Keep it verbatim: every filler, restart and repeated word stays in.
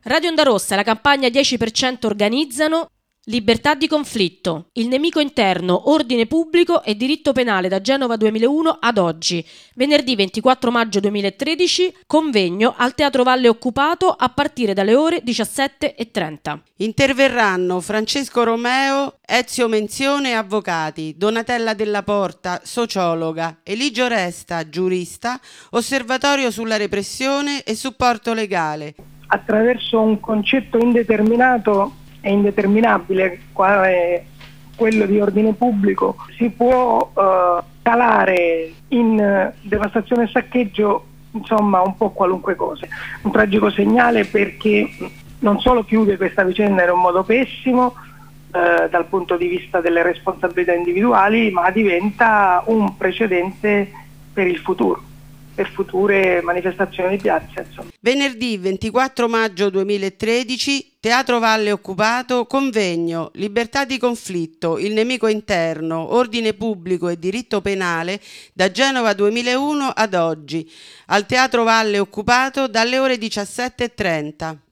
Radio Onda Rossa e la campagna dieci per cento organizzano Libertà di conflitto, il nemico interno, ordine pubblico e diritto penale da Genova duemilauno ad oggi. Venerdì ventiquattro maggio duemilatredici, convegno al Teatro Valle Occupato a partire dalle ore diciassette e trenta. Interverranno Francesco Romeo, Ezio Menzione, avvocati, Donatella Della Porta, sociologa, Eligio Resta, giurista, osservatorio sulla repressione e supporto legale. Attraverso un concetto indeterminato e indeterminabile, quale quello di ordine pubblico, si può uh, calare in uh, devastazione e saccheggio, insomma, un po' qualunque cosa. Un tragico segnale perché non solo chiude questa vicenda in un modo pessimo uh, dal punto di vista delle responsabilità individuali, ma diventa un precedente per il futuro, per future manifestazioni di piazza, insomma. Venerdì ventiquattro maggio duemilatredici, Teatro Valle Occupato, convegno Libertà di conflitto, il nemico interno, ordine pubblico e diritto penale da Genova duemilauno ad oggi, al Teatro Valle Occupato dalle ore diciassette e trenta.